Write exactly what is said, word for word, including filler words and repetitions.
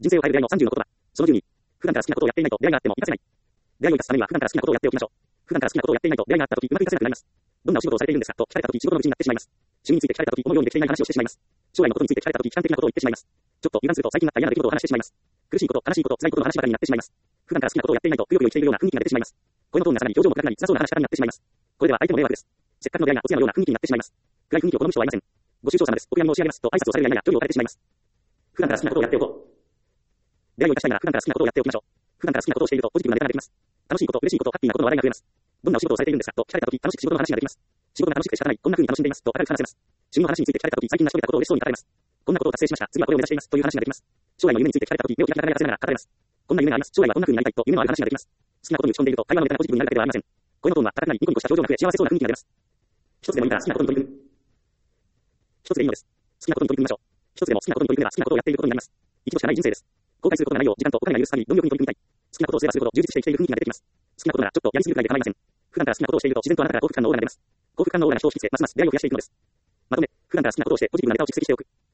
人生を変える出会いのさんじゅうの言葉。そのじゅうに。普段から好きなことをやっていないと出会いがあっても活かせない。出会いを生かすためには普段から好きなことをやっておきましょう。普段から好きなことをやっていないと出会いがあったときうまくいかせなくなります。どんなお仕事をされているんですかと聞かれたとき仕事の愚痴になってしまいます。趣味について聞かれたとき思うようにできていない話をしてしまいます。将来のことについて聞かれたとき悲観的なことを言ってしまいます。ちょっと油断すると最近あった嫌な出来事を話してしまいます。苦しいこと、悲しいこと、辛いことの話ばかりになってしまいます。普段から好きなことをやっていないとくよくよ生きているような雰囲気が出てしまいます。声のトーンがさらに表情も暗くなり辛そうな話し方になってしまいます。これでは相手も迷惑です。せっかくの出会いがお通夜のような雰囲気になってしまいます。暗い雰囲気を好む人はいません。ご愁傷様です。お悔やみ申し上げますと挨拶をされるやや距離を置かれてしまいます。普段から好きなことをやっておこう。出会いを生かしたいなら普段から好きなことをやっておきましょう。普段から好きなことをしているとポジティブなネタができます。楽しいこと、嬉しいこと、ハッピーなことの話題が増えます。どんなお仕事をされているんですかと聞かれたとき楽しく仕事の話ができます。仕事が楽しくて仕方ない。こんな風に楽しんでいますと明るく話せます。趣味の話について聞かれたとき最近成し遂げたことを嬉しそうに語れます。こんなことを達成しました。次はこれを目指していますという話ができます。将来の夢について聞かれたとき目をキラキラキラながら語れます。こんな夢があります。将来はこんな風になりたいと夢のある話ができます。好きなことに打ち込んでいると会話のネタがポジティブになるだけではありません。声のトーンは高くなりニコニコした表情が増え幸せそうな雰囲気が出ます。一つでもいいから好きなことに取り組む。一つでいいのです。好きなことに取り組みましょう。一つでも好きなことに取り組めば好きなことをやっていることになります。一度しかない人生です。後悔することがないよう時間とお金が許す限り貪欲に取り組みたい。好きなことをすればするほど充実して生きている雰囲気が出てきます。好きなことならちょっとやりすぎるくらいで構いません。普段から好きなことをしていると自然とあなたから幸福感のオーラが出ます。幸福感のオーラが人を引きつけますます出会いを増やしていくのです。まとめ、普段から好きなことをしてポジティブなネタを蓄積しておく。